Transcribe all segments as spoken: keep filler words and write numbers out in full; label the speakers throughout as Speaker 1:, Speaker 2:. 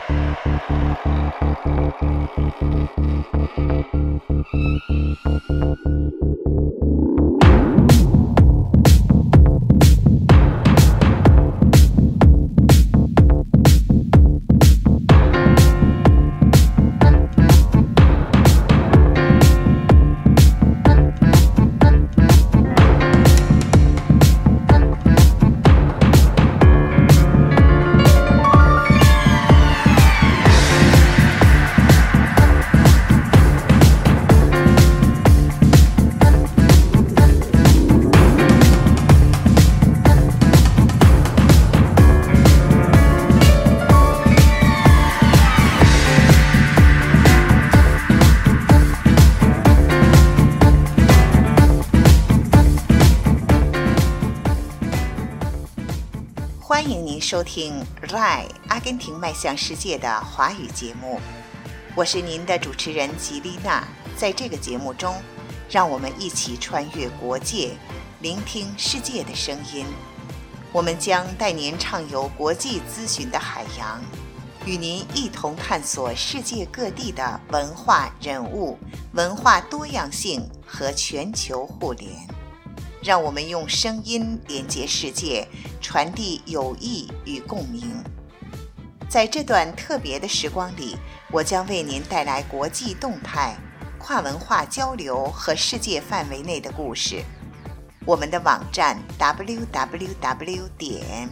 Speaker 1: 欢迎您收听 R A I 阿根廷迈向世界的华语节目，我是您的主持人吉丽娜。在这个节目中，让我们一起穿越国界，聆听世界的声音。我们将带您畅游国际资讯的海洋，与您一同探索世界各地的文化人物、文化多样性和全球互联。让我们用声音连接世界，传递友谊与共鸣。在这段特别的时光里，我将为您带来国际动态、跨文化交流和世界范围内的故事。我们的网站 double u double u double u 点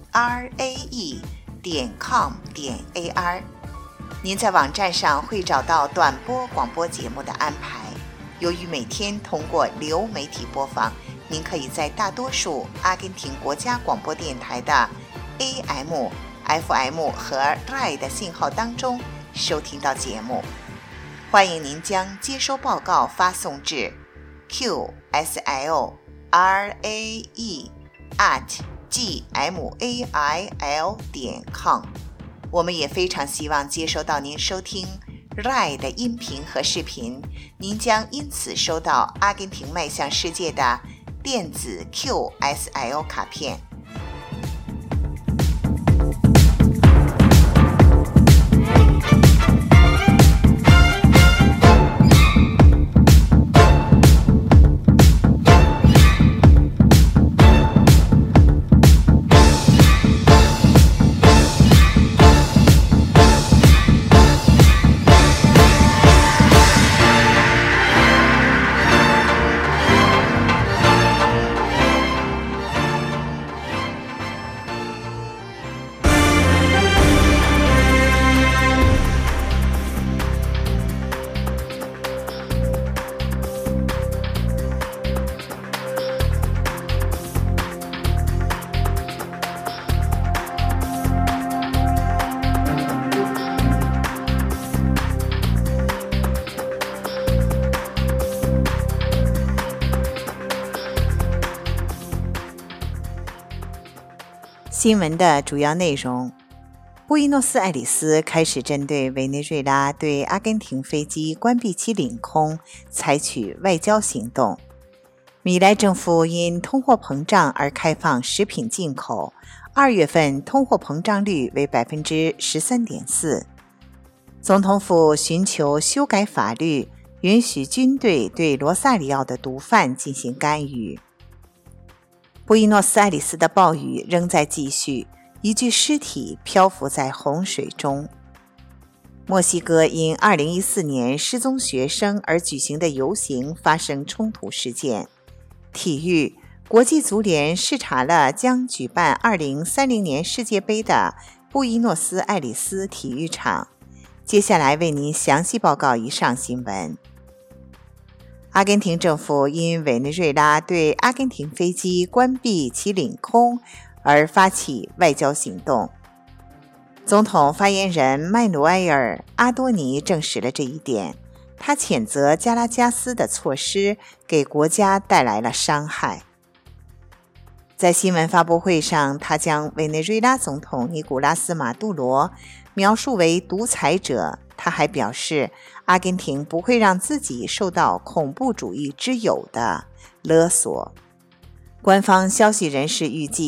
Speaker 1: r a e 点 com 点 a r， 您在网站上会找到短波广播节目的安排。由于每天通过流媒体播放，您可以在大多数阿根廷国家广播电台的 A M、F M 和 R A I 的信号当中收听到节目。欢迎您将接收报告发送至 q s l r a e at g m a i l 点 com。我们也非常希望接收到您收听 R A I 的音频和视频，您将因此收到阿根廷迈向世界的电子 Q S L 卡片。新闻的主要内容：布宜诺斯艾利斯开始针对委内瑞拉对阿根廷飞机关闭其领空采取外交行动。米莱政府因通货膨胀而开放食品进口，二月份通货膨胀率为 百分之十三点四。总统府寻求修改法律，允许军队对罗萨里奥的毒贩进行干预。布宜诺斯艾利斯的暴雨仍在继续，一具尸体漂浮在洪水中。墨西哥因二零一四年失踪学生而举行的游行发生冲突事件。体育，国际足联视察了将举办二零三零年世界杯的布宜诺斯艾利斯体育场。接下来为您详细报告以上新闻。阿根廷政府因委内瑞拉对阿根廷飞机关闭其领空而发起外交行动。总统发言人麦努埃尔·阿多尼证实了这一点，他谴责加拉加斯的措施给国家带来了伤害。在新闻发布会上，他将委内瑞拉总统尼古拉斯·马杜罗描述为独裁者。他还表示，阿根廷不会让自己受到恐怖主义之友的勒索。官方消息人士预计，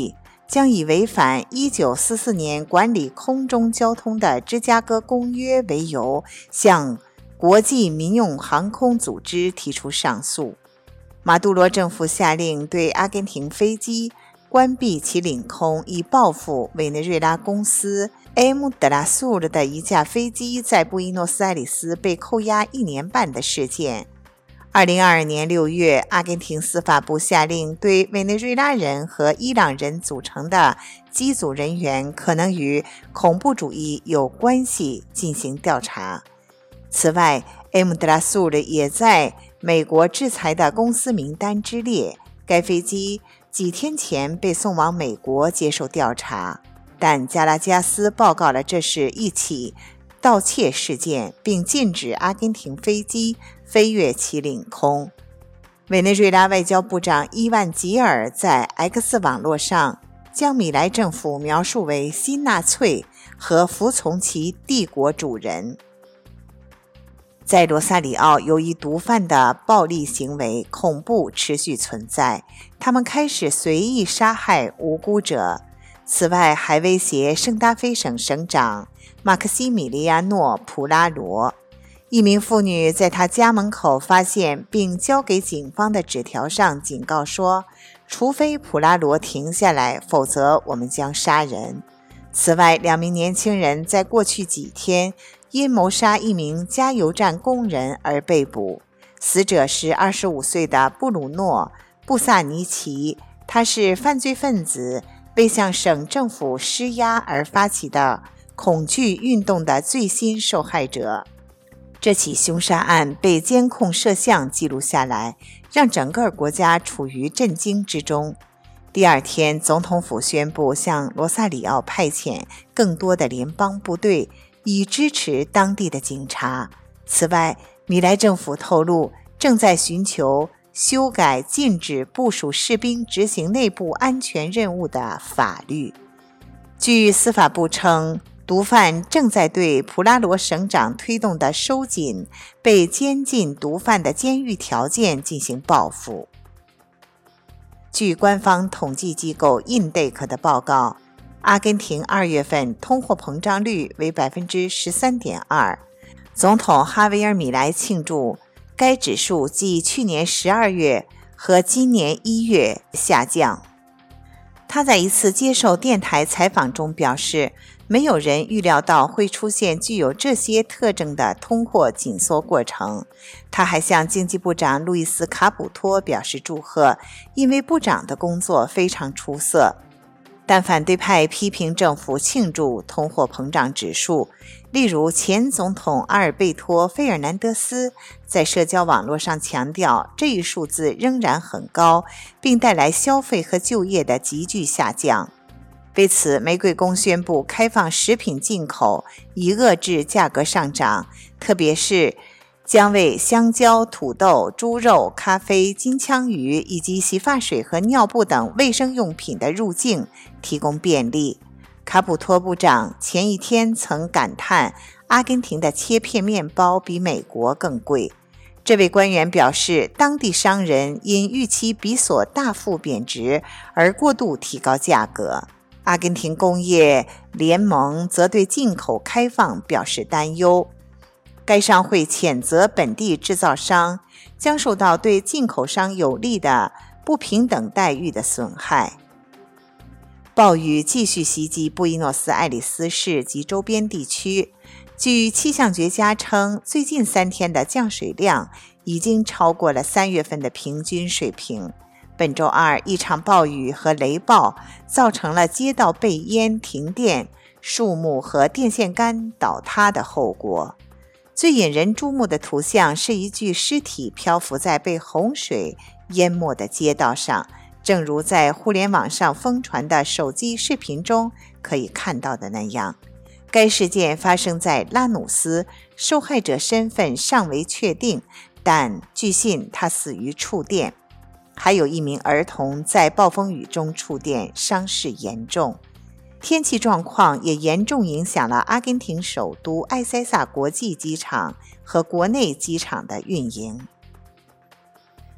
Speaker 1: 将以违反一九四四年管理空中交通的芝加哥公约为由，向国际民用航空组织提出上诉。马杜罗政府下令对阿根廷飞机关闭其领空，以报复委内瑞拉公司 M 德拉苏尔的一架飞机在布宜诺斯艾利斯被扣押一年半的事件。二零二二年六月，阿根廷司法部下令对委内瑞拉人和伊朗人组成的机组人员可能与恐怖主义有关系进行调查。此外， M 德拉苏尔也在美国制裁的公司名单之列，该飞机几天前被送往美国接受调查，但加拉加斯报告了这是一起盗窃事件，并禁止阿根廷飞机飞越其领空。委内瑞拉外交部长伊万吉尔在 X 网络上将米莱政府描述为新纳粹和服从其帝国主人。在罗萨里奥，由于毒贩的暴力行为，恐怖持续存在，他们开始随意杀害无辜者。此外，还威胁圣达菲省省长马克西米利亚诺·普拉罗。一名妇女在他家门口发现并交给警方的纸条上警告说，除非普拉罗停下来，否则我们将杀人。此外，两名年轻人在过去几天因谋杀一名加油站工人而被捕，死者是二十五岁的布鲁诺·布萨尼奇，他是犯罪分子为向省政府施压而发起的恐惧运动的最新受害者。这起凶杀案被监控摄像记录下来，让整个国家处于震惊之中。第二天，总统府宣布向罗萨里奥派遣更多的联邦部队，以支持当地的警察。此外，米莱政府透露正在寻求修改禁止部署士兵执行内部安全任务的法律。据司法部称，毒贩正在对普拉罗省长推动的收紧被监禁毒贩的监狱条件进行报复。据官方统计机构 I N D E C 的报告，阿根廷二月份通货膨胀率为 百分之十三点二， 总统哈维尔·米莱庆祝该指数继去年十二月和今年一月下降。他在一次接受电台采访中表示，没有人预料到会出现具有这些特征的通货紧缩过程。他还向经济部长路易斯·卡普托表示祝贺，因为部长的工作非常出色。但反对派批评政府庆祝通货膨胀指数，例如前总统阿尔贝托·费尔南德斯在社交网络上强调，这一数字仍然很高，并带来消费和就业的急剧下降。为此，玫瑰宫宣布开放食品进口，以遏制价格上涨，特别是将为香蕉、土豆、猪肉、咖啡、金枪鱼以及洗发水和尿布等卫生用品的入境提供便利。卡普托部长前一天曾感叹，阿根廷的切片面包比美国更贵。这位官员表示，当地商人因预期比索大幅贬值而过度提高价格。阿根廷工业联盟则对进口开放表示担忧。该商会谴责本地制造商将受到对进口商有利的不平等待遇的损害。暴雨继续袭击布宜诺斯艾利斯市及周边地区，据气象学家称，最近三天的降水量已经超过了三月份的平均水平。本周二，一场暴雨和雷暴造成了街道被淹、停电、树木和电线杆倒塌的后果。最引人注目的图像是一具尸体漂浮在被洪水淹没的街道上，正如在互联网上疯传的手机视频中可以看到的那样。该事件发生在拉努斯，受害者身份尚未确定，但据信他死于触电。还有一名儿童在暴风雨中触电，伤势严重。天气状况也严重影响了阿根廷首都埃塞萨国际机场和国内机场的运营。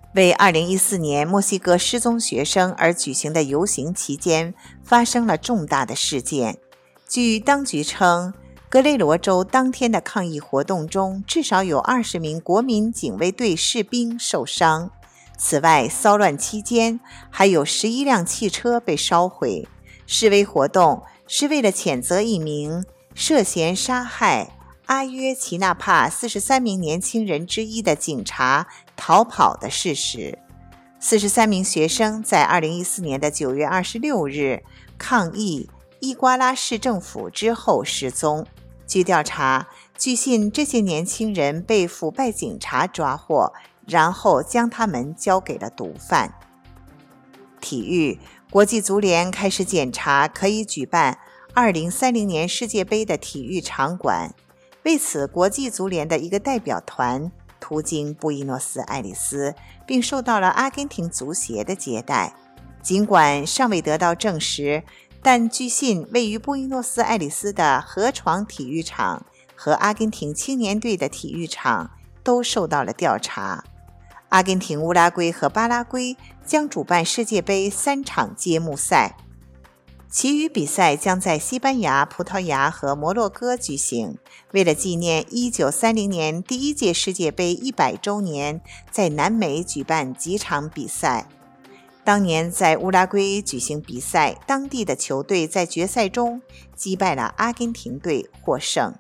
Speaker 1: 为二零一四年墨西哥失踪学生而举行的游行期间发生了重大的事件。据当局称，格雷罗州当天的抗议活动中，至少有二十名国民警卫队士兵受伤。此外，骚乱期间还有十一辆汽车被烧毁。示威活动是为了谴责一名涉嫌杀害阿约齐纳帕四十三名年轻人之一的警察逃跑的事实。四十三名学生在二零一四年的九月二十六日抗议伊瓜拉市政府之后失踪。据调查，据信这些年轻人被腐败警察抓获，然后将他们交给了毒贩。体育，国际足联开始检查可以举办二零三零年世界杯的体育场馆。为此，国际足联的一个代表团途经布宜诺斯艾利斯，并受到了阿根廷足协的接待。尽管尚未得到证实，但据信位于布宜诺斯艾利斯的河床体育场和阿根廷青年队的体育场都受到了调查。阿根廷、乌拉圭和巴拉圭将主办世界杯三场揭幕赛，其余比赛将在西班牙、葡萄牙和摩洛哥举行。为了纪念一九三零年第一届世界杯一百周年，在南美举办几场比赛。当年在乌拉圭举行比赛，当地的球队在决赛中击败了阿根廷队，获胜。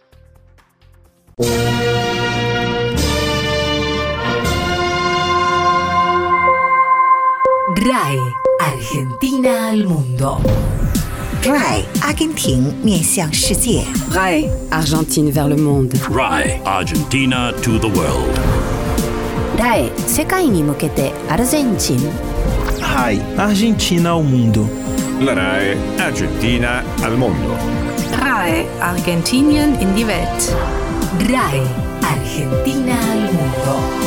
Speaker 2: R A I Argentina al mundo.
Speaker 1: R A I 阿根廷面向世界。
Speaker 3: R A I Argentine vers le monde.
Speaker 4: R A I Argentina to the world.
Speaker 5: R A I 世界に向けてアルゼンチン。
Speaker 6: R A I Argentina ao mundo.
Speaker 7: La R A I Argentina al mundo.
Speaker 8: R A I Argentinien in die Welt.
Speaker 2: R A I Argentina al mundo.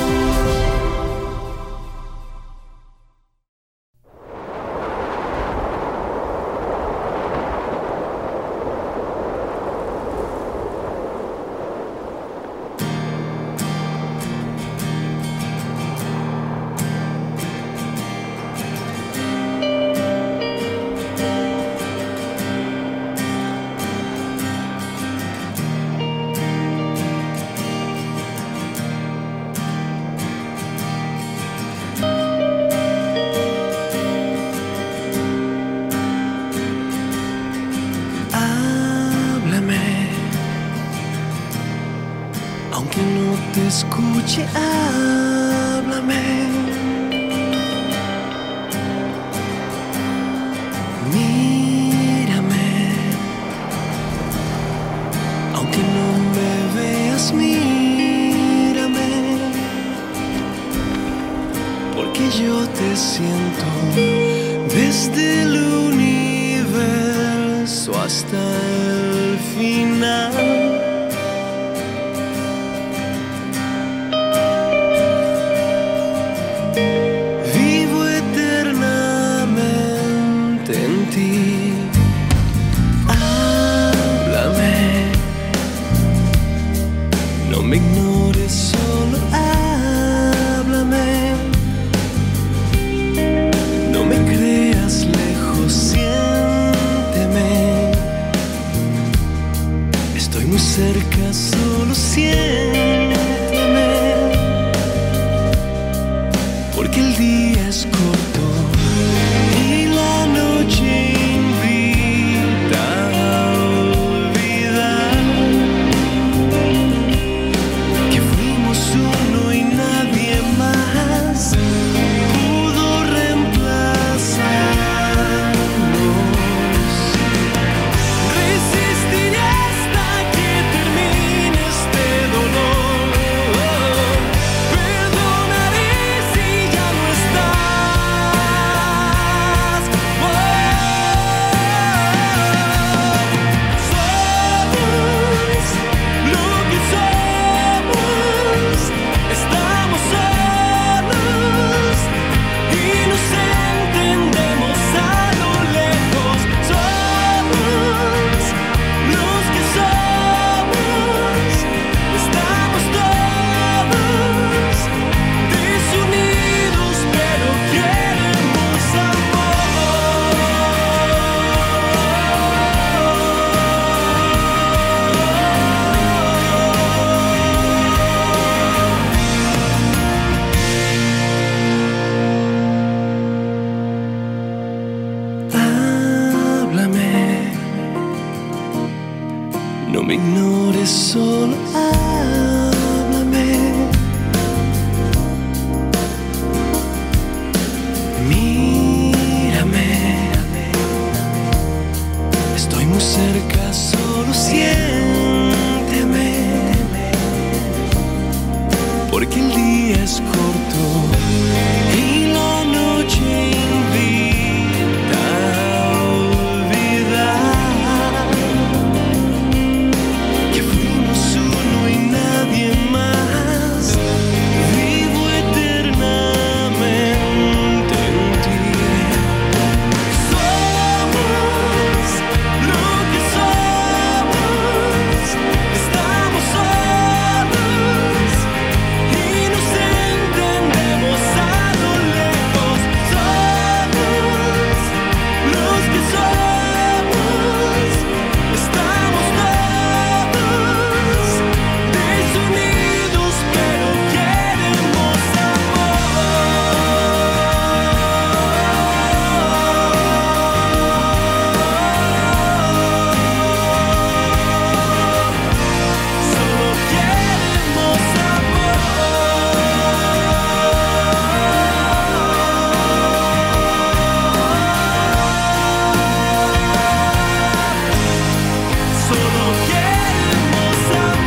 Speaker 9: Aunque no te escuche, háblame. Mírame. Aunque no me veas, mírame. Porque yo te siento desde el universo hasta el final. Me ignores, solo háblame. No me creas lejos, siénteme. Estoy muy cerca, solo siénteme. Porque el día es corto y la noche invita a olvidar que fuimos uno y nadie más pudo reemplazarnos. Resistiré hasta que termine este dolor. me ignores, solo háblame. Mírame, estoy muy cerca, solo siénteme, porque el día es corto y la noche invita a olvidar que fuimos uno y nadie más. Vivo eternamente en ti. Somos lo que somos, estamos solos y nos entendemos a lo lejos. Somos los que somos, estamos todos desunidos, pero queremos solo queremos solo queremos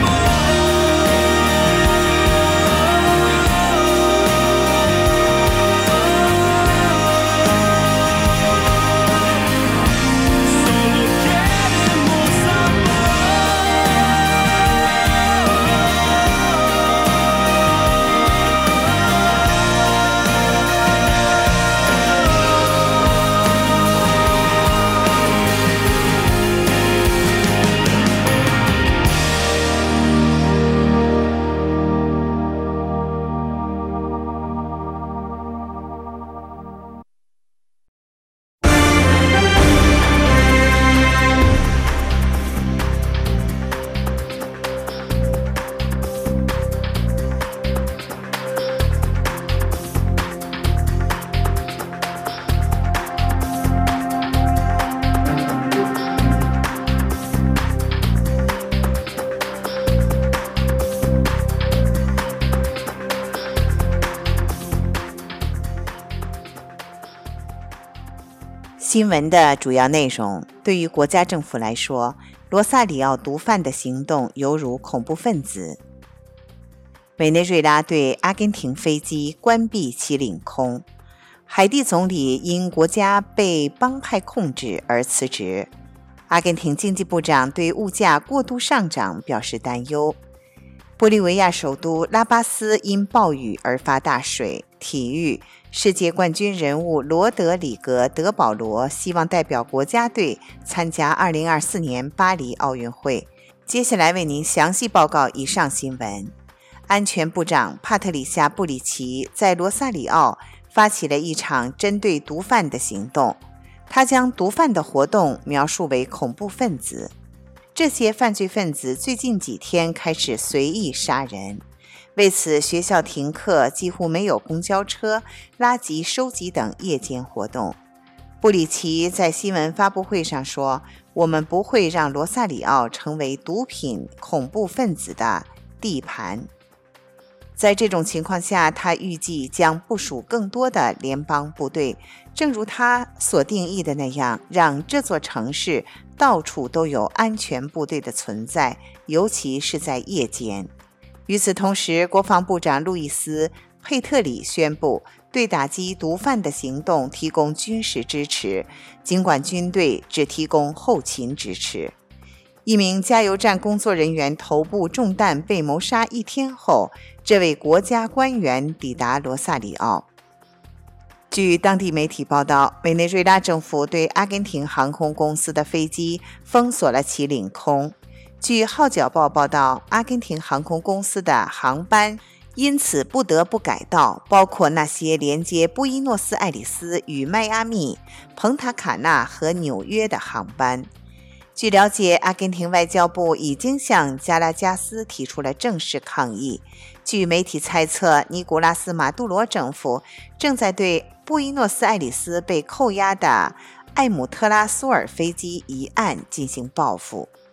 Speaker 1: 新闻的主要内容，对于国家政府来说，罗萨里奥毒贩的行动犹如恐怖分子。委内瑞拉对阿根廷飞机关闭其领空，海地总理因国家被帮派控制而辞职。阿根廷经济部长对物价过度上涨表示担忧。玻利维亚首都拉巴斯因暴雨而发大水。体育，世界冠军人物罗德里格·德保罗希望代表国家队参加二零二四年巴黎奥运会。接下来为您详细报告以上新闻。安全部长帕特里夏·布里奇在罗萨里奥发起了一场针对毒贩的行动，他将毒贩的活动描述为恐怖分子。这些犯罪分子最近几天开始随意杀人，为此学校停课，几乎没有公交车、垃圾收集等夜间活动。布里奇在新闻发布会上说，我们不会让罗萨里奥成为毒品恐怖分子的地盘。在这种情况下，他预计将部署更多的联邦部队，正如他所定义的那样，让这座城市到处都有安全部队的存在，尤其是在夜间。与此同时，国防部长路易斯·佩特里宣布对打击毒贩的行动提供军事支持，尽管军队只提供后勤支持。一名加油站工作人员头部中弹被谋杀一天后，这位国家官员抵达罗萨里奥。据当地媒体报道，委内瑞拉政府对阿根廷航空公司的飞机封锁了其领空。据《号角报》报道，阿根廷航空公司的航班因此不得不改道，包括那些连接布宜诺斯艾利斯与迈阿密、蓬塔卡纳和纽约的航班。据了解，阿根廷外交部已经向加拉加斯提出了正式抗议。据媒体猜测，尼古拉斯·马杜罗政府正在对布宜诺斯艾利斯被扣押的艾姆特拉苏尔飞机一案进行报复。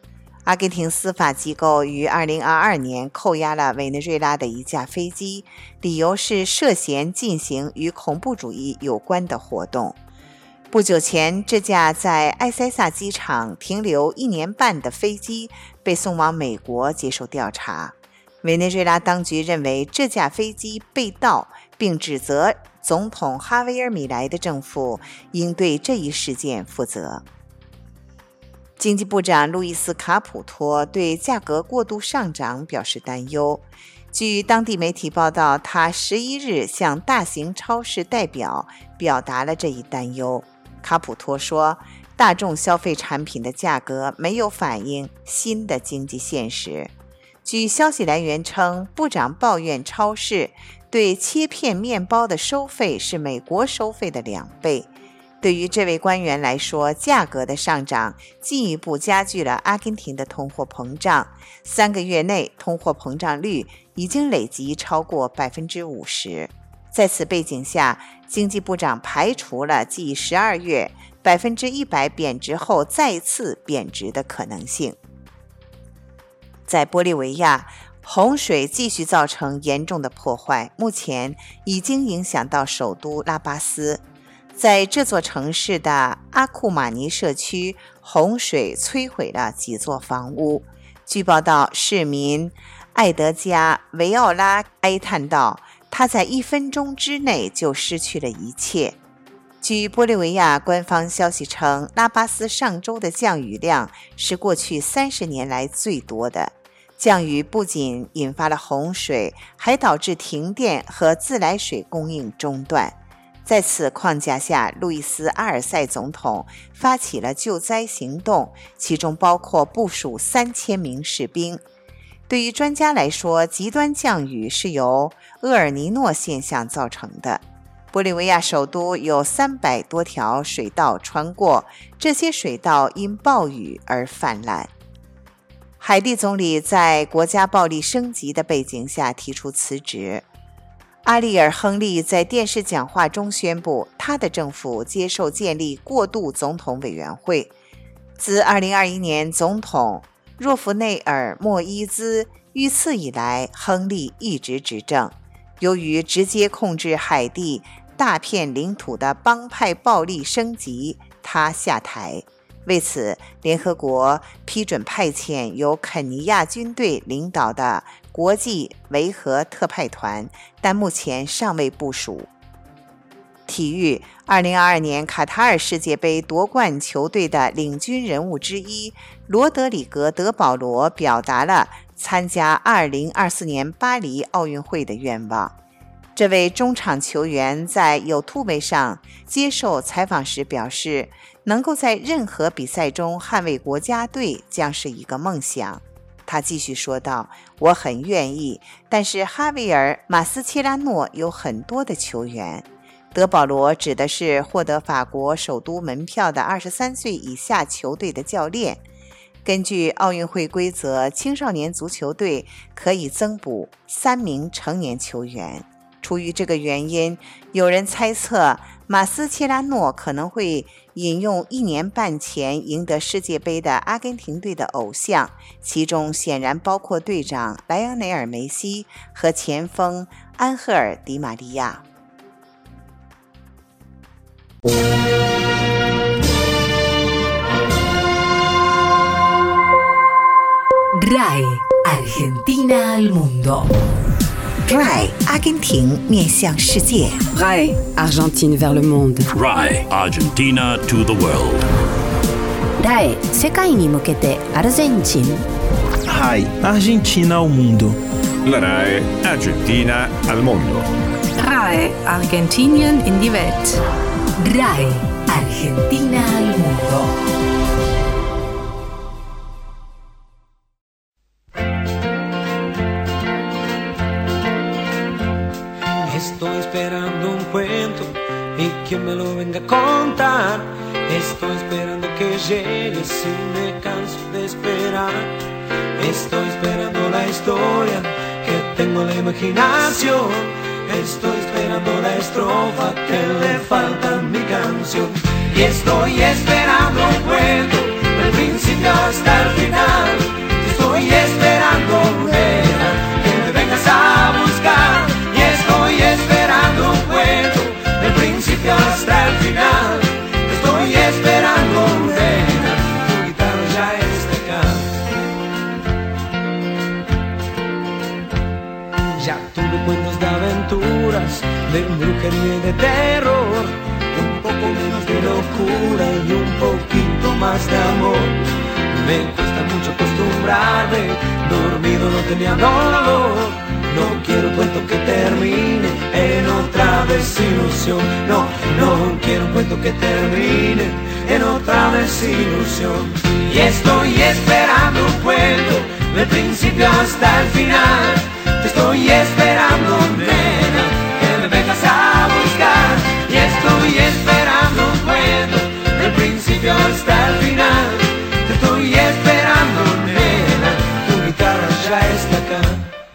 Speaker 1: 阿根廷司法机构于二零二二年扣押了委内瑞拉的一架飞机，理由是涉嫌进行与恐怖主义有关的活动。不久前，这架在埃塞萨机场停留一年半的飞机被送往美国接受调查。委内瑞拉当局认为这架飞机被盗，并指责总统哈维尔·米莱的政府应对这一事件负责。经济部长路易斯·卡普托对价格过度上涨表示担忧。据当地媒体报道，他十一日向大型超市代表表达了这一担忧。卡普托说，大众消费产品的价格没有反映新的经济现实。据消息来源称，部长抱怨超市对切片面包的收费是美国收费的两倍。对于这位官员来说，价格的上涨进一步加剧了阿根廷的通货膨胀。三个月内，通货膨胀率已经累积超过 百分之五十。 在此背景下，经济部长排除了继十二月 百分之一百 贬值后再次贬值的可能性。在玻利维亚，洪水继续造成严重的破坏，目前已经影响到首都拉巴斯。在这座城市的阿库马尼社区，洪水摧毁了几座房屋。据报道，市民艾德加·维奥拉哀叹道，他在一分钟之内就失去了一切。据玻利维亚官方消息称，拉巴斯上周的降雨量是过去三十年来最多的。降雨不仅引发了洪水，还导致停电和自来水供应中断。在此框架下，路易斯·阿尔塞总统发起了救灾行动，其中包括部署三千名士兵。对于专家来说，极端降雨是由厄尔尼诺现象造成的。玻利维亚首都有三百多条水道穿过，这些水道因暴雨而泛滥。海地总理在国家暴力升级的背景下提出辞职。阿利尔·亨利在电视讲话中宣布，他的政府接受建立过渡总统委员会。自二零二一年总统若弗内尔·莫伊兹遇刺以来，亨利一直执政。由于直接控制海地大片领土的帮派暴力升级，他下台。为此，联合国批准派遣由肯尼亚军队领导的国际维和特派团，但目前尚未部署。体育，二零二二年卡塔尔世界杯夺冠球队的领军人物之一罗德里格·德保罗表达了参加二零二四年巴黎奥运会的愿望。这位中场球员在 YouTube 上接受采访时表示，能够在任何比赛中捍卫国家队将是一个梦想。他继续说道，我很愿意，但是哈维尔·马斯切拉诺有很多的球员。德保罗指的是获得法国首都门票的二十三岁以下球队的教练。根据奥运会规则，青少年足球队可以增补三名成年球员。出于这个原因，有人猜测马斯切拉诺可能会引用一年半前赢得世界杯的阿根廷队的偶像，其中显然包括队长莱昂内尔·梅西和前锋安赫尔·迪玛利亚。
Speaker 2: R A I Argentina al mundo.
Speaker 1: R A I 阿根廷面向世界。
Speaker 3: R A I Argentine vers le monde.
Speaker 4: R A I Argentina to the world.
Speaker 5: R A I 世界に向けてアルゼンチン。
Speaker 6: R A I Argentina ao mundo.
Speaker 7: La R A I Argentina al mondo.
Speaker 8: R A I Argentinien in die Welt.
Speaker 2: R A I Argentina al mundo.
Speaker 9: Estoy esperando un cuento y que me lo venga a contar. Estoy esperando que llegue si me canso de esperar. Estoy esperando la historia que tengo en la imaginación. Estoy esperando la estrofa que le falta a mi canción. Y estoy esperando un cuento del principio hasta el final. porquería y de terror, un poco menos de locura y un poquito más de amor. Me cuesta mucho acostumbrarme, dormido no tenía dolor. No quiero un cuento que termine en otra desilusión. No, no quiero un cuento que termine en otra desilusión. Y estoy esperando un cuento del principio hasta el final. Te estoy esperando, nena, que me vengas a buscar. Y estoy esperando un cuento del principio hasta el final. Te estoy esperando, nena, tu guitarra ya está acá.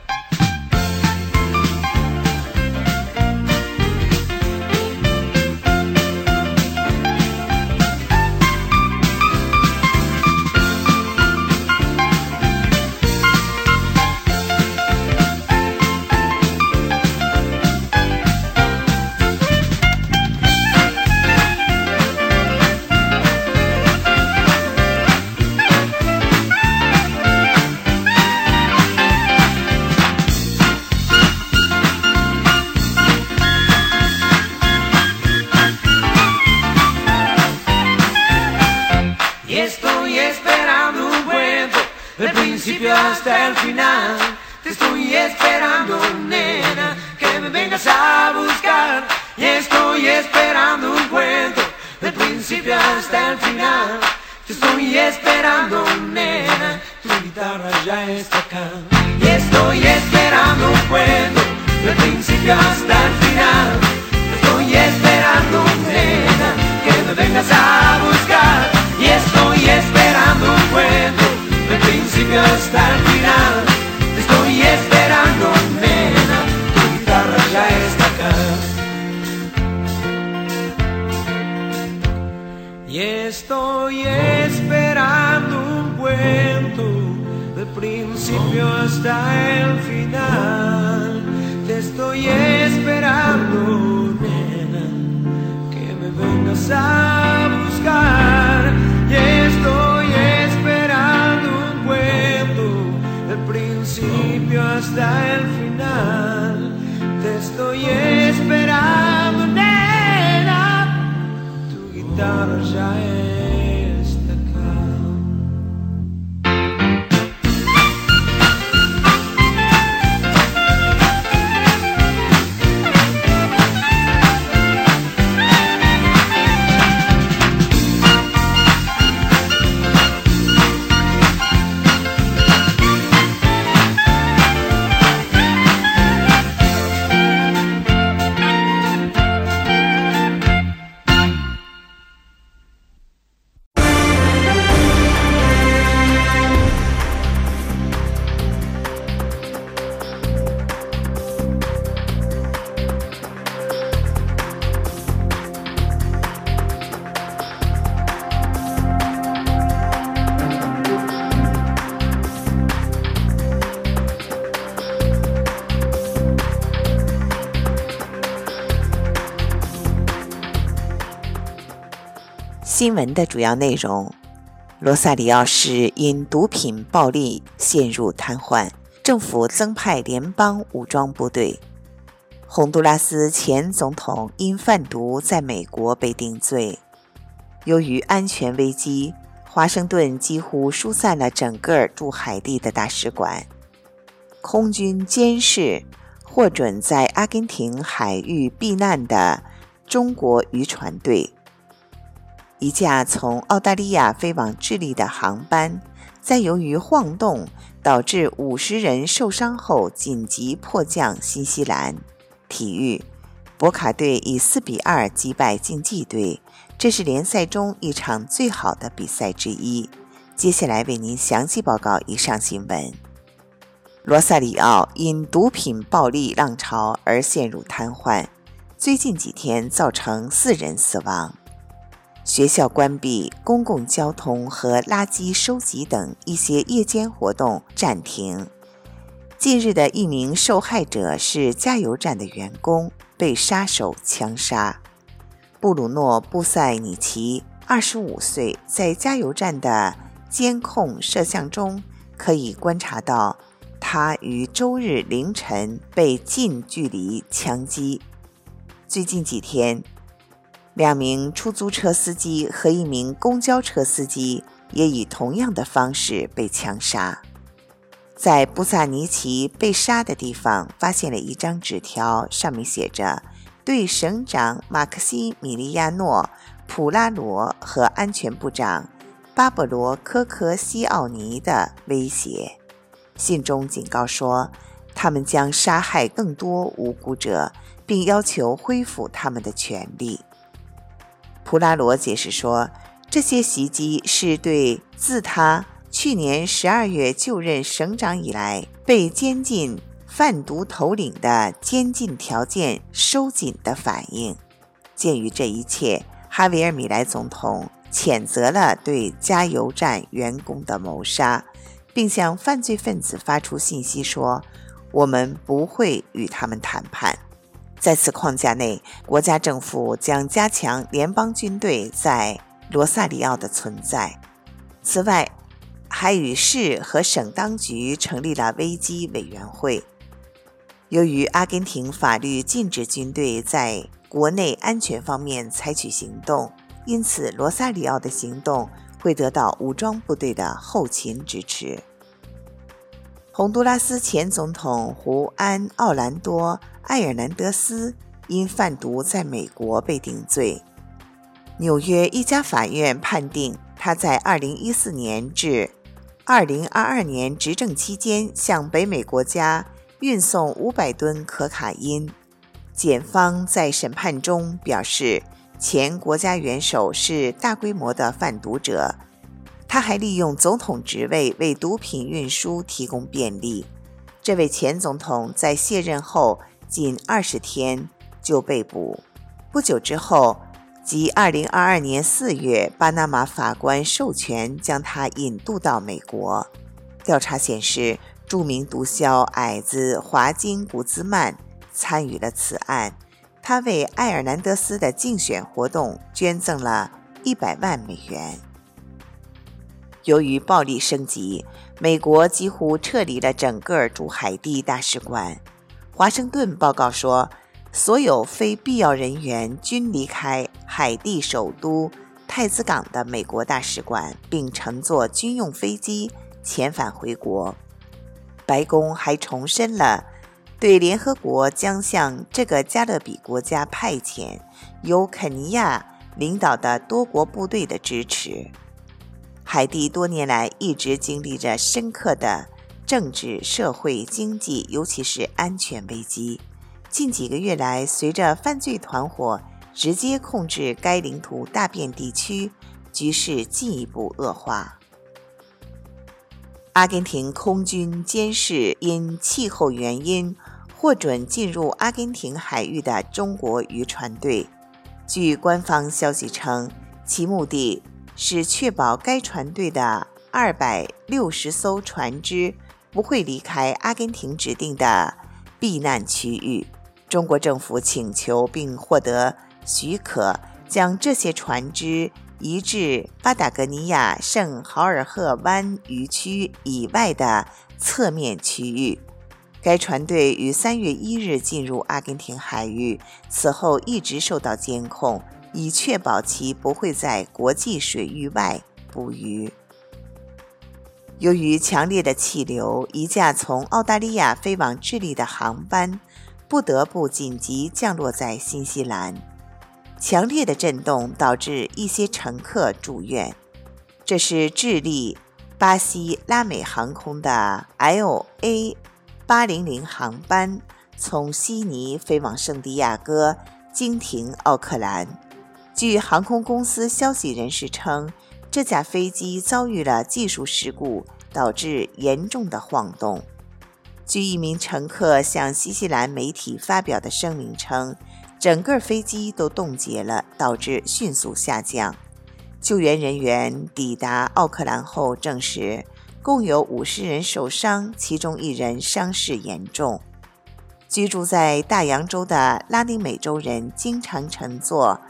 Speaker 9: Hasta el final, te estoy esperando, nena, que me vengas a buscar. Y estoy esperando un cuento del principio hasta el final. Te estoy esperando, nena, tu guitarra ya está acá. Y estoy esperando un cuento del principio hasta el final. Te estoy esperando, nena, que me vengas a buscar. Y estoy esperando un cuento del principio hasta el final. Te estoy esperando, nena, tu guitarra ya está acá. Y estoy esperando un cuento del principio hasta el final. Te estoy esperando, nena, que me vengas a buscar. Y estoy esperando un cuento del principio hasta el final. Te estoy esperando, nena, tu guitarra ya está acá.
Speaker 1: 新闻的主要内容：罗萨里奥市因毒品暴力陷入瘫痪，政府增派联邦武装部队。洪都拉斯前总统因贩毒在美国被定罪。由于安全危机，华盛顿几乎疏散了整个驻海地的大使馆。空军监视获准在阿根廷海域避难的中国渔船队。一架从澳大利亚飞往智利的航班，在由于晃动导致五十人受伤后紧急迫降新西兰。体育，博卡队以四比二击败竞技队，这是联赛中一场最好的比赛之一。接下来为您详细报告以上新闻。罗萨里奥因毒品暴力浪潮而陷入瘫痪，最近几天造成四人死亡。学校关闭，公共交通和垃圾收集等一些夜间活动暂停。近日的一名受害者是加油站的员工，被杀手枪杀。布鲁诺·布塞尼奇，二十五岁，在加油站的监控摄像中可以观察到他于周日凌晨被近距离枪击。 最近几天，两名出租车司机和一名公交车司机也以同样的方式被枪杀。在布萨尼奇被杀的地方发现了一张纸条，上面写着对省长马克西米利亚诺·普拉罗和安全部长巴勃罗·科克西奥尼的威胁。信中警告说，他们将杀害更多无辜者，并要求恢复他们的权利。普拉罗解释说，这些袭击是对自他去年十二月就任省长以来被监禁贩毒头领的监禁条件收紧的反应。鉴于这一切，哈维尔·米莱总统谴责了对加油站员工的谋杀，并向犯罪分子发出信息说，我们不会与他们谈判。在此框架内，国家政府将加强联邦军队在罗萨里奥的存在。此外，还与市和省当局成立了危机委员会。由于阿根廷法律禁止军队在国内安全方面采取行动，因此罗萨里奥的行动会得到武装部队的后勤支持。洪都拉斯前总统胡安·奥兰多·埃尔南德斯因贩毒在美国被定罪。纽约一家法院判定他在二零一四年至二零二二年执政期间向北美国家运送五百吨可卡因。检方在审判中表示，前国家元首是大规模的贩毒者，他还利用总统职位为毒品运输提供便利。这位前总统在卸任后仅二十天就被捕。不久之后，即二零二二年四月，巴拿马法官授权将他引渡到美国。调查显示，著名毒枭矮子华金·古兹曼参与了此案，他为埃尔南德斯的竞选活动捐赠了一百万美元。由于暴力升级，美国几乎撤离了整个驻海地大使馆。华盛顿报告说，所有非必要人员均离开海地首都太子港的美国大使馆，并乘坐军用飞机遣返回国。白宫还重申了对联合国将向这个加勒比国家派遣由肯尼亚领导的多国部队的支持。海地多年来一直经历着深刻的政治、社会、经济，尤其是安全危机。近几个月来，随着犯罪团伙直接控制该领土大片地区，局势进一步恶化。阿根廷空军监视因气候原因获准进入阿根廷海域的中国渔船队。据官方消息称，其目的是确保该船队的二百六十艘船只不会离开阿根廷指定的避难区域。中国政府请求并获得许可，将这些船只移至巴达哥尼亚圣豪尔赫湾渔区以外的侧面区域。该船队于三月一日进入阿根廷海域，此后一直受到监控，以确保其不会在国际水域外捕鱼。由于强烈的气流，一架从澳大利亚飞往智利的航班不得不紧急降落在新西兰。强烈的震动导致一些乘客住院。这是智利巴西拉美航空的 L A 八零零航班从悉尼飞往圣地亚哥，经停奥克兰。据航空公司消息人士称，这架飞机遭遇了技术事故，导致严重的晃动。据一名乘客向新西兰媒体发表的声明称，整个飞机都冻结了，导致迅速下降。救援人员抵达奥克兰后证实，共有五十人受伤，其中一人伤势严重。居住在大洋洲的拉丁美洲人经常乘坐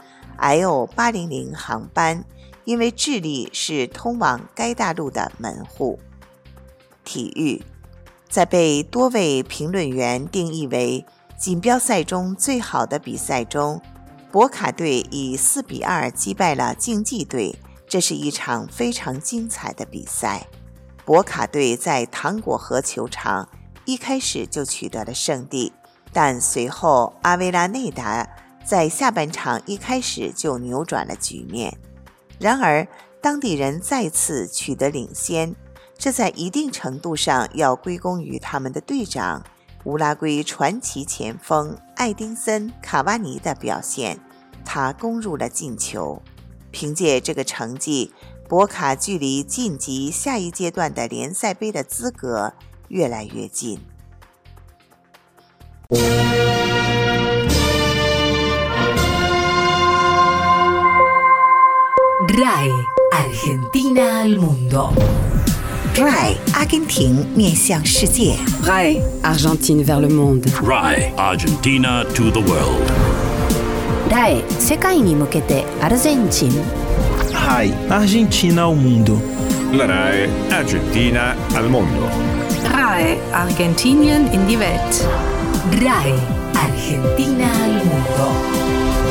Speaker 1: L 八零零航班，因为智利是通往该大陆的门户。体育，在被多位评论员定义为锦标赛中最好的比赛中，博卡队以四比二击败了竞技队，这是一场非常精彩的比赛。博卡队在糖果河球场一开始就取得了胜利，但随后阿维拉内达在下半场一开始就扭转了局面。然而当地人再次取得领先，这在一定程度上要归功于他们的队长乌拉圭传奇前锋艾丁森·卡瓦尼的表现，他攻入了进球。凭借这个成绩，博卡距离晋级下一阶段的联赛杯的资格越来越近。
Speaker 2: R A I Argentina al mundo.
Speaker 1: R A I 阿根廷面向世界。
Speaker 3: R A I Argentine vers le monde.
Speaker 4: R A I Argentina to the world.
Speaker 5: R A I 世界に向けてアルゼンチン。
Speaker 6: R A I Argentina ao mundo.
Speaker 7: La R A I Argentina al mondo.
Speaker 8: R A I Argentinien in die Welt.
Speaker 2: R A I Argentina al mundo.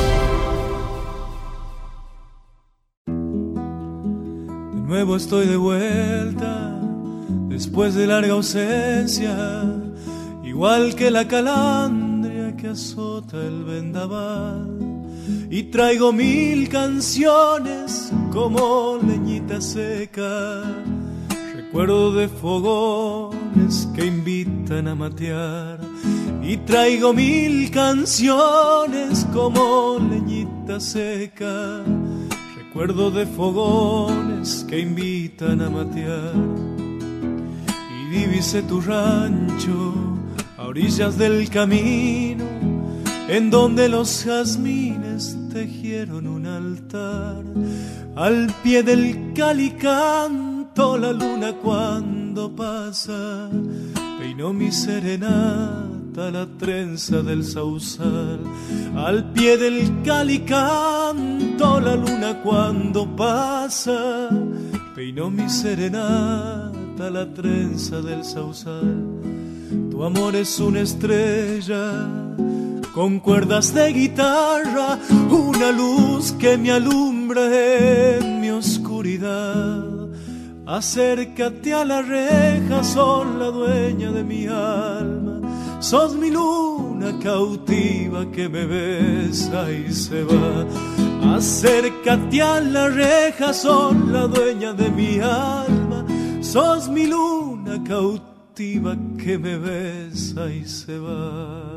Speaker 9: De nuevo estoy de vuelta, después de larga ausencia, igual que la calandria que azota el vendaval. Y traigo mil canciones como leñita seca, recuerdo de fogones que invitan a matear. Y traigo mil canciones como leñita seca, recuerdo de fogones que invitan a matear. Y divisé tu rancho a orillas del camino, en donde los jazmines tejieron un altar. Al pie del calicanto la luna cuando pasa peinó mi serenata la trenza del sausal. Al pie del calicanto la luna cuando pasa peinó mi serenata la trenza del sausal. Tu amor es una estrella con cuerdas de guitarra, una luz que me alumbra en mi oscuridad. Acércate a la reja, sos la dueña de mi alma, sos mi luna cautiva que me besa y se va. Acércate a la reja, sos la dueña de mi alma, sos mi luna cautiva que me besa y se va.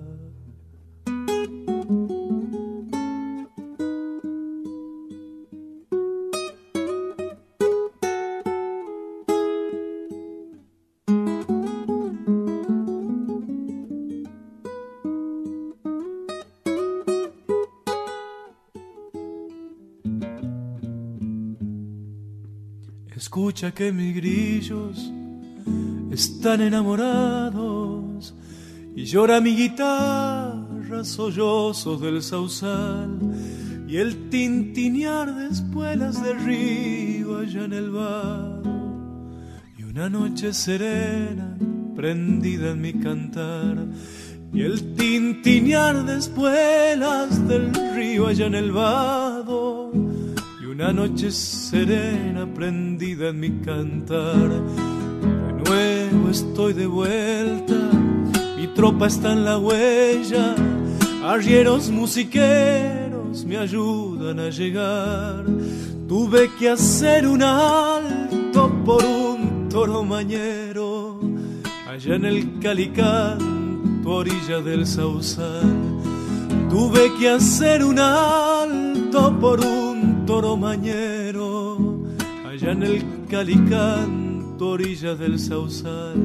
Speaker 9: Escucha que mis grillos están enamorados y llora mi guitarra sollozos del sausal y el tintinear de espuelas de río allá en el vado y una noche serena prendida en mi cantar y el tintinear de espuelas del río allá en el vado. Una noche serena prendida en mi cantar. De nuevo estoy de vuelta, mi tropa está en la huella, arrieros musiqueros me ayudan a llegar. Tuve que hacer un alto por un toro mañero, allá en el Calicanto, orilla del sausal. Tuve que hacer un alto por un toro mañero, allá en el Calicanto, orilla del sausal.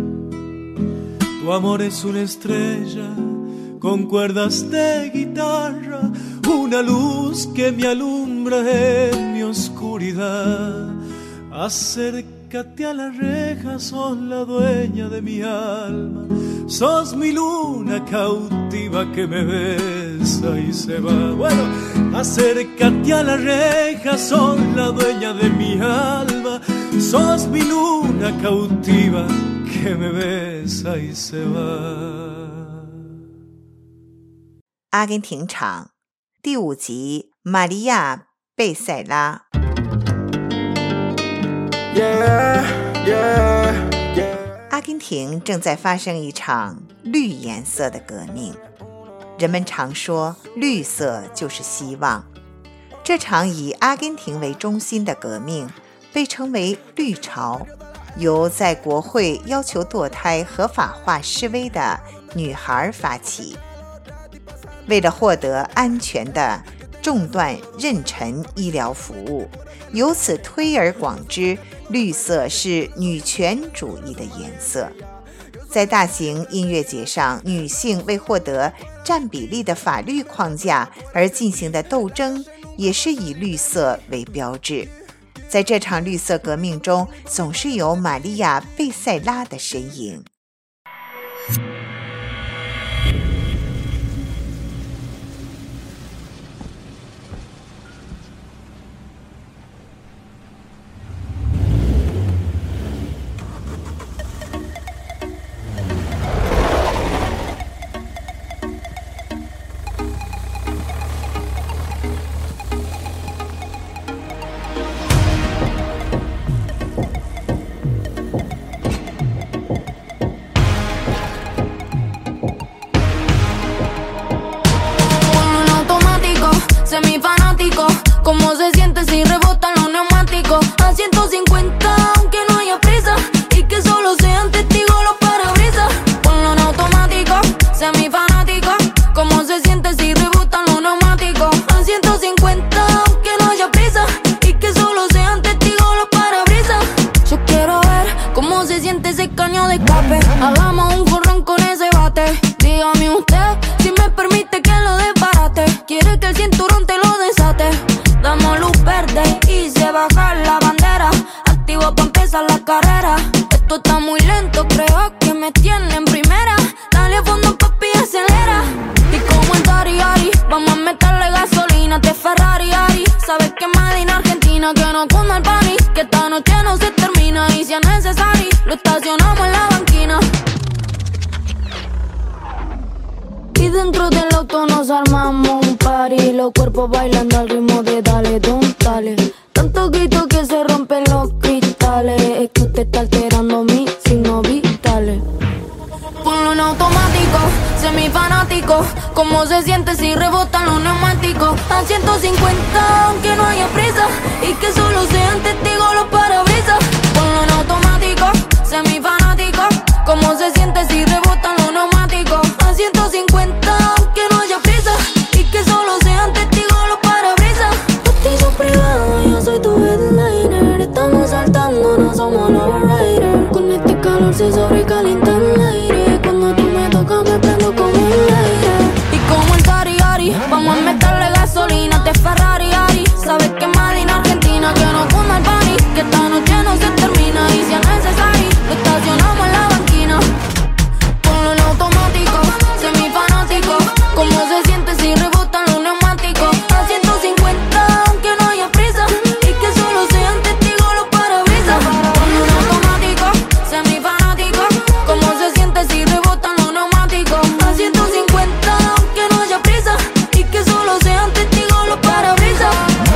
Speaker 9: Tu amor es una estrella con cuerdas de guitarra, una luz que me alumbra en mi oscuridad. Acércate a la reja, sos la dueña de mi alma, sos mi luna cautiva que me besa y se va. Bueno, acércate a la reja, sos la dueña de mi alma, sos mi luna cautiva que me besa y se va.
Speaker 1: 阿根廷场第五集玛利亚贝塞拉。
Speaker 6: Yeah, yeah, yeah.
Speaker 1: 阿根廷正在发生一场绿颜色的革命，人们常说绿色就是希望。这场以阿根廷为中心的革命被称为绿潮，由在国会要求堕胎合法化示威的女孩发起。为了获得安全的中断妊娠医疗服务，由此推而广之，绿色是女权主义的颜色。在大型音乐节上，女性为获得占比例的法律框架而进行的斗争也是以绿色为标志。在这场绿色革命中，总是有玛利亚·贝塞拉的身影。
Speaker 10: Cómo se siente si rebotan los neumáticos a ciento cincuenta, aunque no haya prisa, y que solo sean testigos los parabrisas. Ponlo en automático, semifanático. Cómo se siente si rebotan los neumáticos a ciento cincuenta, aunque no haya prisa, y que solo sean testigos los parabrisas. Yo quiero ver cómo se siente ese caño de escape. Hagamos un jorrón con ese bate. Dígame usted si me permite que lo desbarate. Quiere que el cinturón te lo desate. Damos luz verde y se baja la bandera. Activo pa' empezar la carrera. Esto está muy lento, creo que me tiene en primera. Dale fondo papi, acelera. Y como en Dari Ari, vamos a meterle gasolina. Te Ferrari Ari, sabes que Made in Argentina. Que no cunda el pánico, que esta noche no se termina. Y si es necesario, lo estacionamos en la banquina. Y dentro del auto nos armamos un party, los cuerpos bailando al ritmo de dale, don, dale. Tanto grito que se rompen los cristales, es que usted está alterando mis signos vitales. Ponlo en automático, semifanático. Cómo se siente si rebotan los neumáticos a ciento cincuenta, aunque no haya prisa, y que solo sean testigos los parabrisas. Ponlo en automático, semifanático. Cómo se siente si rebotan los neumáticos a ciento cincuenta, aunque no haya prisa, y que solo sean testigos los parabrisas. Bautizo privado, yo soy tu headliner. Estamos saltando, no somos los riders. Con este calor se sobrecalienta el aire. Cuando tú me tocas me prendo como el aire. Y como el Dari Ari, vamos a meterle gasolina. Te Ferrari Ari, sabes que Made in Argentina. Que no cunda el pánico, que esta noche no se termina. Y si es necesario, lo estacionamos en la banquina. Ponlo en automático, semifanático. Cómo se siente si rebotan los neumáticos a ciento cincuenta, aunque no haya prisa, y que solo sean testigos los parabrisas. Ponlo en automático, semifanático. Cómo se siente si rebotan los neumáticos a ciento cincuenta, aunque no haya prisa, y que solo sean testigos los parabrisas.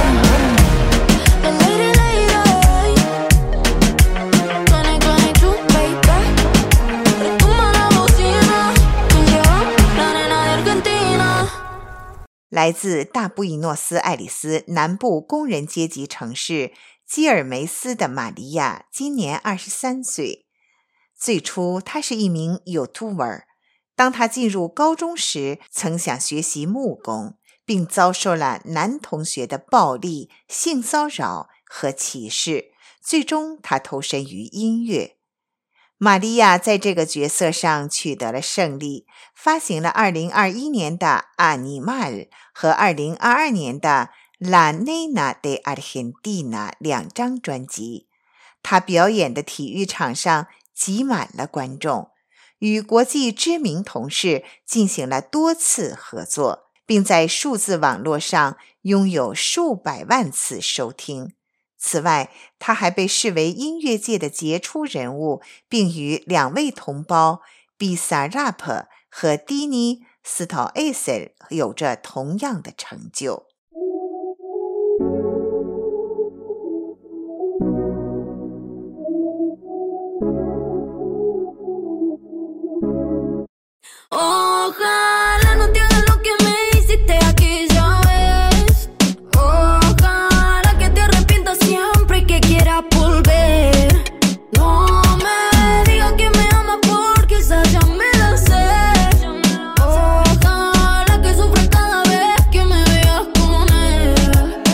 Speaker 10: Lady, lady, twenty twenty-two, baby. Retumba la bocina, la nena de Argentina.
Speaker 1: 来自大布宜诺斯艾利斯南部工人阶级城市基尔梅斯的玛利亚今年二十三岁。最初她是一名 YouTuber， 当她进入高中时曾想学习木工，并遭受了男同学的暴力、性骚扰和歧视，最终她投身于音乐。玛利亚在这个角色上取得了胜利，发行了二零二一年的《Animal》和二零二二年的《La Nena de Argentina》两张专辑。她表演的体育场上挤满了观众，与国际知名同事进行了多次合作，并在数字网络上拥有数百万次收听。此外，他还被视为音乐界的杰出人物，并与两位同胞比萨拉普和迪尼斯陶艾森有着同样的成就。
Speaker 10: Ojalá no te hagas lo que me hiciste aquella vez. Ojalá que te arrepientas siempre y que quieras volver. No me digas que me amas porque esa ya me la sé. Ojalá que sufras cada vez que me veas con él.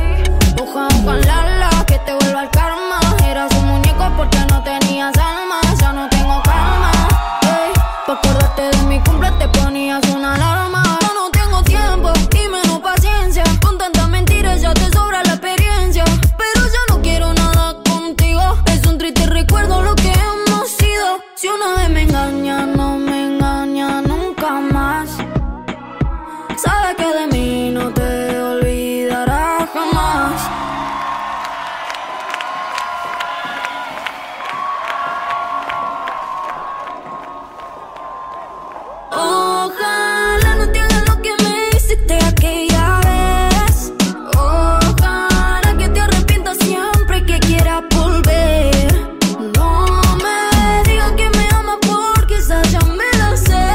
Speaker 10: Ojalá que te vuelva el karma. Eras un muñeco porque no tenías alma. Ya no tengo calma. Hey, pa' acordarte de mi cumple te ponías una alarma. Yo no tengo tiempo y menos paciencia. Con tantas mentiras ya te sobra la experiencia. Pero ya no quiero nada contigo. Es un triste recuerdo lo que hemos sido. Si una vez me engaña, no me engaña nunca más. Sabes que de mí no te olvidarás jamás. Ojalá no te hagas lo que me hiciste aquella vez. Ojalá que te arrepientas siempre y que quieras volver. No me digas que me amas porque esa ya me la sé.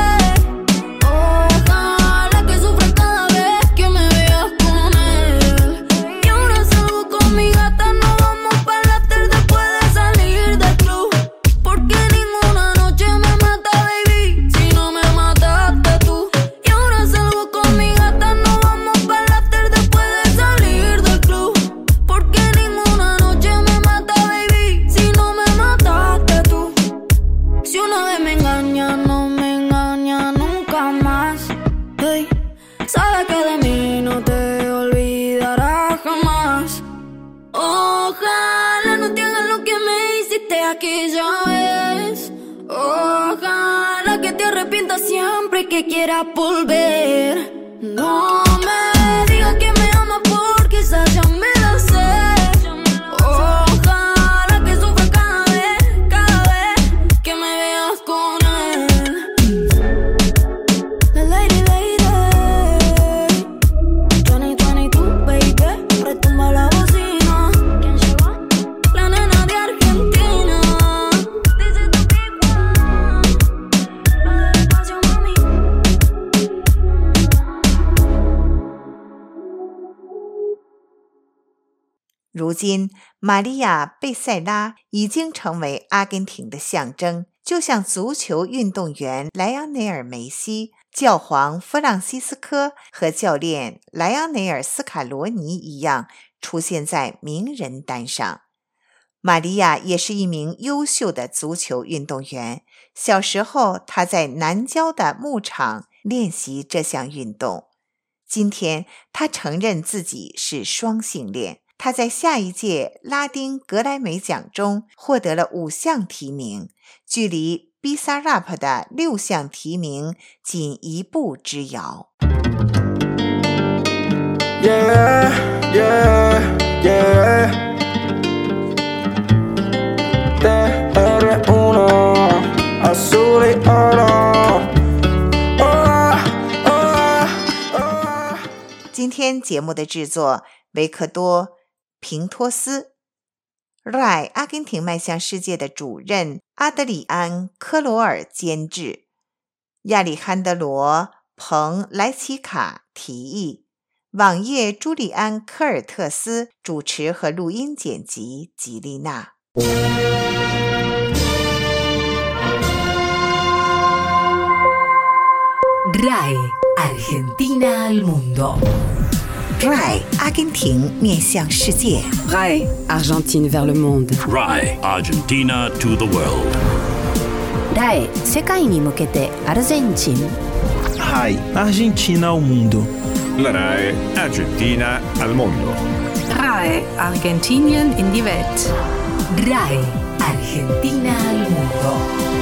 Speaker 10: Ojalá que sufras cada vez que me veas con él. Y ahora salgo con mi gata, no vamos para la after después de salir del club. Porque ninguna noche me mata, baby, si no me mataste tú. Y ahora salgo con mi gata, no vamos para la after después de salir del club. Porque ninguna noche me mata, baby, si no me mataste tú. Si una vez me engaña, no me engaña nunca más. Hey, sabes que de mí no te olvidarás jamás. Ojalá no te hagas lo que me hiciste aquella vez. Ojalá que te arrepientas siempre y que quieras volver. No me digas que me amas porque esa ya me la sé. Ojalá que sufras cada vez, cada vez que me veas con él. La lady, lady, veinte veintidós, baby, retumba la bocina. ¿Quién llegó? La nena de Argentina. Dice tu pipa, la del espacio, mami.
Speaker 1: 如今，玛利亚·贝塞拉已经成为阿根廷的象征，就像足球运动员莱昂内尔·梅西、教皇弗朗西斯科和教练莱昂内尔·斯卡罗尼一样，出现在名人单上。玛利亚也是一名优秀的足球运动员，小时候她在南郊的牧场练习这项运动。今天，她承认自己是双性恋。他在下一届拉丁格莱美奖中获得了五项提名，距离比萨拉普的六项提名仅一步之遥。
Speaker 6: Yeah, yeah, yeah. T R uno, azul y oro. Oh, oh, oh.
Speaker 1: 今天节目的制作维克多平托斯 R A I 阿根廷迈向世界的主任阿德里安科罗尔监制，亚里汉德罗彭莱奇卡提议，网页朱利安科尔特斯主持和录音剪辑吉丽娜。
Speaker 2: R A I Argentina al mundo.
Speaker 1: R A I 阿根廷面向世界。
Speaker 3: R A I Argentine vers le monde.
Speaker 4: R A I Argentina to the world.
Speaker 5: R A I 世界に向けてアルゼンチン。
Speaker 11: R A I Argentina al mundo.
Speaker 7: La R A I Argentina al mondo.
Speaker 8: R A I Argentinien in die Welt.
Speaker 2: R A I Argentina al mundo.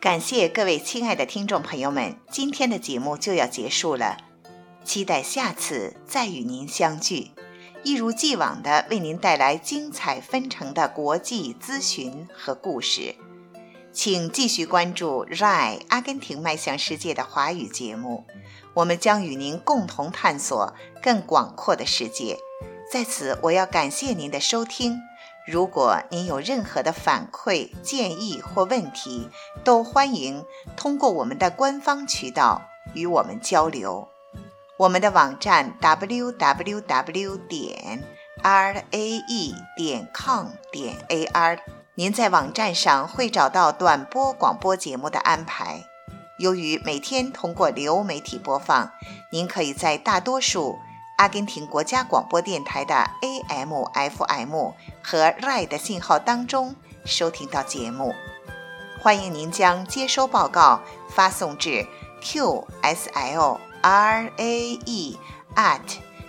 Speaker 1: 感谢各位亲爱的听众朋友们，今天的节目就要结束了，期待下次再与您相聚，一如既往地为您带来精彩纷呈的国际资讯和故事。请继续关注 R A I 阿根廷迈向世界的华语节目，我们将与您共同探索更广阔的世界。在此，我要感谢您的收听。如果您有任何的反馈、建议或问题，都欢迎通过我们的官方渠道与我们交流。我们的网站 double-u double-u double-u 点 r a e 点 com 点 a r， 您在网站上会找到短波广播节目的安排。由于每天通过流媒体播放，您可以在大多数阿根廷国家广播电台的 A M、F M 和 R A I 的信号当中收听到节目。欢迎您将接收报告发送至 Q S L R A E at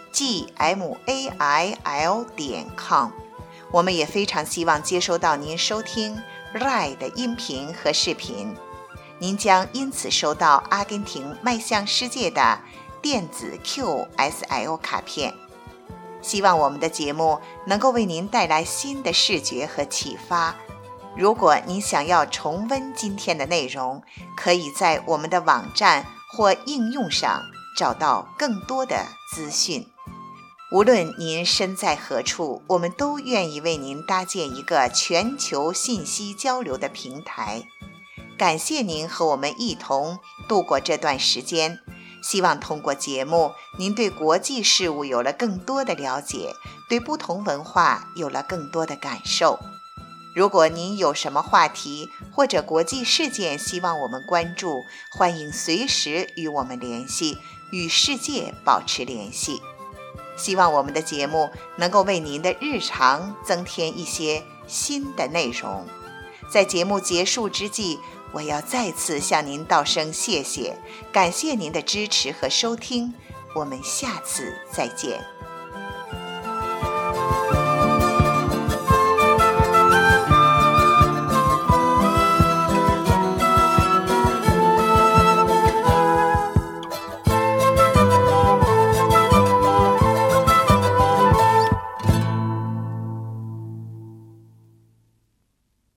Speaker 1: G M A I L 点 com。我们也非常希望接收到您收听 R A I 的音频和视频，您将因此收到阿根廷迈向世界的电子 Q S L 卡片。希望我们的节目能够为您带来新的视觉和启发。如果您想要重温今天的内容，可以在我们的网站或应用上找到更多的资讯。无论您身在何处，我们都愿意为您搭建一个全球信息交流的平台。感谢您和我们一同度过这段时间，希望通过节目，您对国际事务有了更多的了解，对不同文化有了更多的感受。如果您有什么话题或者国际事件希望我们关注，欢迎随时与我们联系，与世界保持联系。希望我们的节目能够为您的日常增添一些新的内容。在节目结束之际，我要再次向您道声谢谢，感谢您的支持和收听，我们下次再见。